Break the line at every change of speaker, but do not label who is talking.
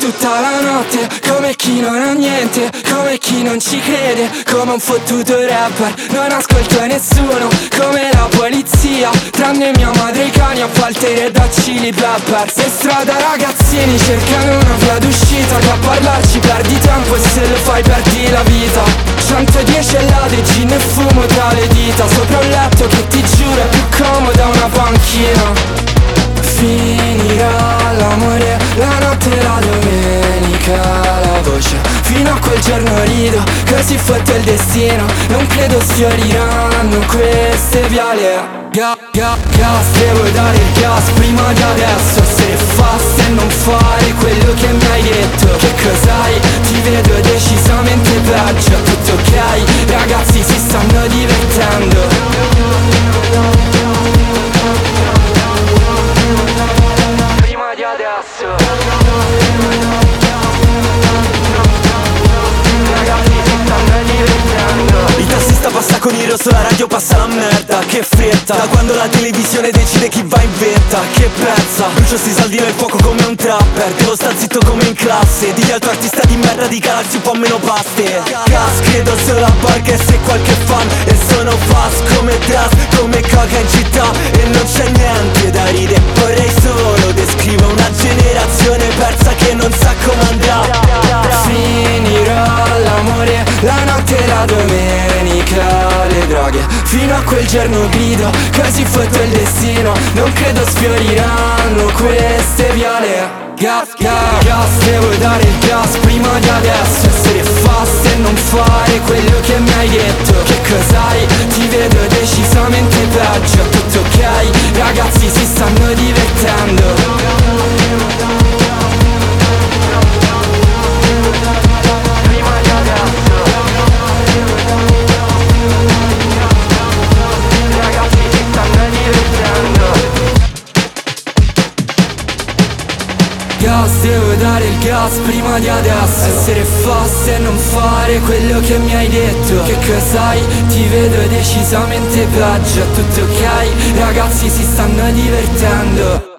tutta la notte, come chi non ha niente, come chi non ci crede, come un fottuto rapper. Non ascolto nessuno, come la polizia, tranne mia madre e i cani a Walter e da Chili Peppers. Per strada ragazzini cercano una via d'uscita, che a parlarci perdi tempo e se lo fai perdi la vita. 110 lade, gin e fumo tra le dita, sopra un letto che ti giuro è più comoda una panchina. Finirà l'amore, la notte e la domenica, la voce, fino a quel giorno rido, così fatto il destino. Non credo sfioriranno queste viale. Gas, devo dare il gas prima di adesso. Essere fast e non fare quello che mi hai detto. Che cos'hai? Ti vedo decisamente peggio. Tutto ok, ragazzi si stanno divertendo. Prima di adesso. Ragazzi si stanno divertendo.
Il tassista passa con il rosso, la radio passa la merda. Che fretta, da quando la televisione decide chi va in vetta. Che pezza, brucio sti saldi nel fuoco come un trapper. Devo star zitto come in classe. Digli al tuo artista di merda di calarsi un po' meno paste. Gas, credo solo a Borges e qualche fan. E sono fast come Dras, come coca in città. E non c'è niente da ridere, vorrei solo descrivo una generazione persa che non sa come andrà.
Finirà l'amore, la notte e la domenica, le droghe, fino a quel giorno grido, così fatto il destino. Non credo sfioriranno queste viale. Gas, devo dare il gas prima di adesso. Essere fast e non fare quello che mi hai detto. Che cos'hai? Ti vedo decisamente peggio. Tutto ok, ragazzi si stanno divertendo. Gas, devo dare il gas prima di adesso. Essere fast e non fare quello che mi hai detto. Che cos'hai? Ti vedo decisamente peggio. Tutto ok, ragazzi si stanno divertendo.